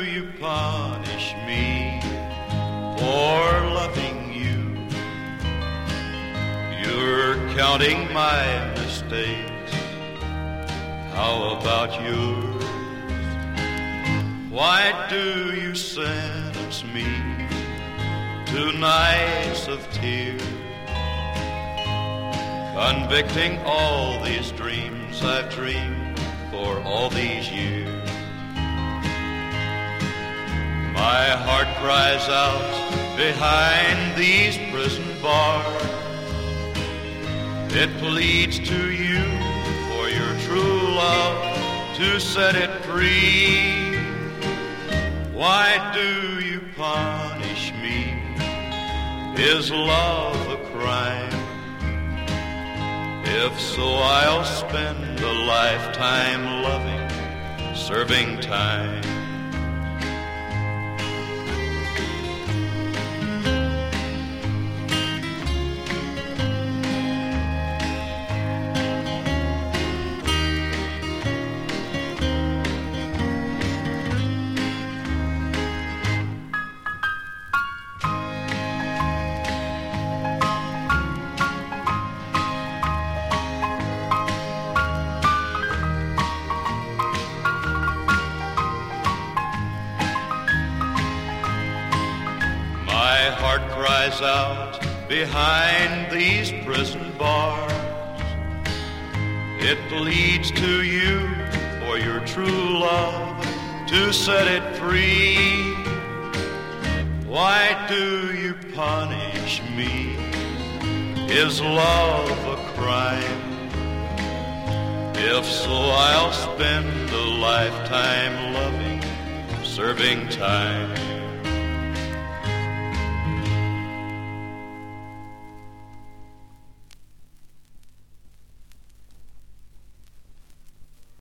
do you punish me for loving you? You're counting my mistakes. How about yours? Why do you sentence me to nights of tears, convicting all these dreams I've dreamed for all these years? My heart cries out behind these prison bars. It pleads to you for your true love to set it free. Why do you punish me? Is love a crime? If so, I'll spend a lifetime loving, serving time. My heart cries out behind these prison bars. It pleads to you for your true love to set it free. Why do you punish me? Is love a crime? If so, I'll spend a lifetime loving, serving time.